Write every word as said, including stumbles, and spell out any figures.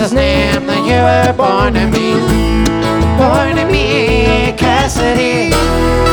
Jesus' name that you were born to me. Born to me, Cassidy.